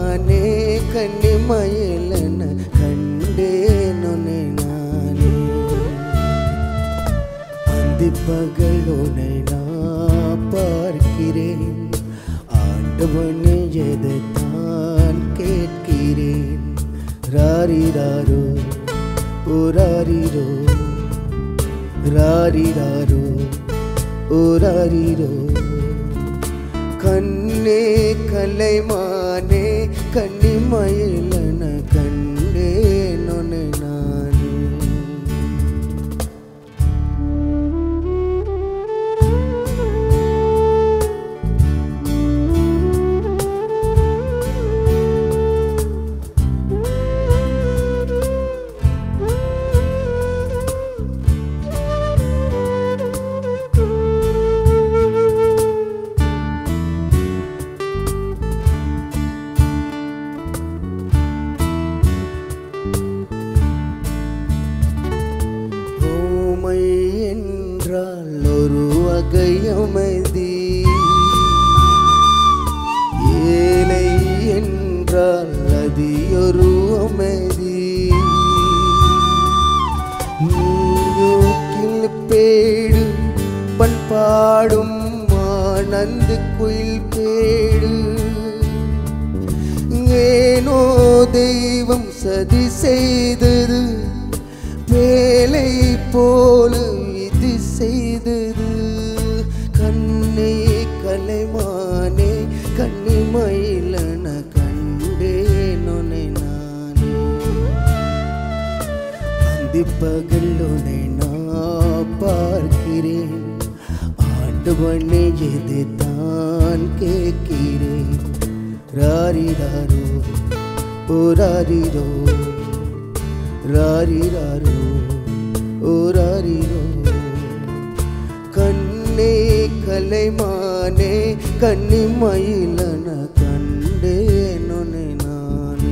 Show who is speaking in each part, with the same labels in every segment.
Speaker 1: மானே கன்னி மயிலென கண்டேன் உன்னை நானே. அந்தி பகல் உன்னை நான் பார்க்கிறேன், ஆண்டவனே எதைத்தான் கேட்கிறேன். ராரிராரோ ஓராரிரோ, ராரிராரோ ஓராரிரோ. கண்ணே கலைமானே கன்னி மயிலென கண்டேன் உன்னை நானே. ஒரு வகை அமைதி, ஏழை என்றால் அது ஒரு அமைதி. நீயூக்கில் பேடு பண்பாடும் ஆனந்த குயில் பேடு. ஏனோ தெய்வம் சதி செய்தது, வேலை போல இது செய்தது. கண்ணே கலைமானே கன்னி மயிலென கண்டேன் உன்னை நானே. அந்தி பகல் உன்னை நான் பார்க்கிறேன், ஆண்டவனே எதைத்தான் கேட்கிறேன். ராரிராரோ ஓராரிரோ, ராரிராரோ ஓராரிரோ. கண்ணே கலைமானே கன்னி மயிலென கண்டேன் உன்னை நானே.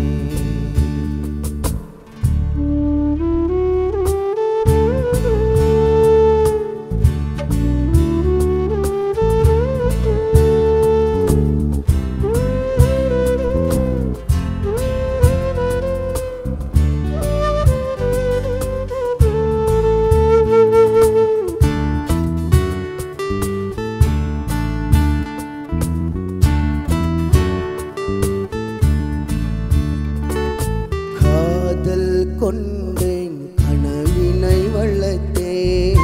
Speaker 1: கொண்டேன் கனவினை வளர்த்தேன்,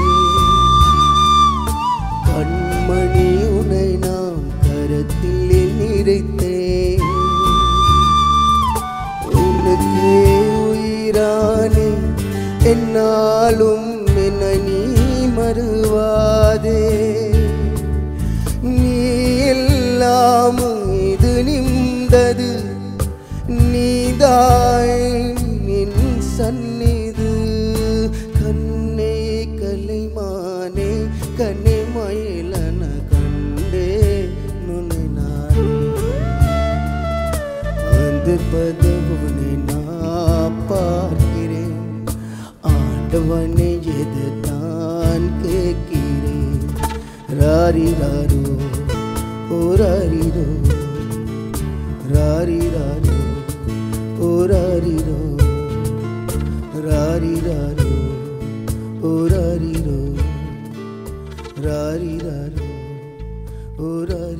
Speaker 1: கண்மணி உன்னை நான் கரத்தில் நிறைத்தேன். உனக்கே உயிரானே என்னாலும் என்ன நீ மறுவாதே. நீ எல்லாம் இது நின்றது, நீதாய் சந்நிது. கண்ணே கலைமானே கன்னி மயிலென கண்டேன் உன்னை நானே. அந்த பதவுனை நான் பார்க்கிறேன், ஆண்டவனே எதைத்தான் கேட்கிறேன். ராரிராரோ ஓராரிரோ, ராரிராரோ ஓராரிரோ, ராரிராரோ ஓராரிரோ, ராரிராரோ ஓராரிரோ.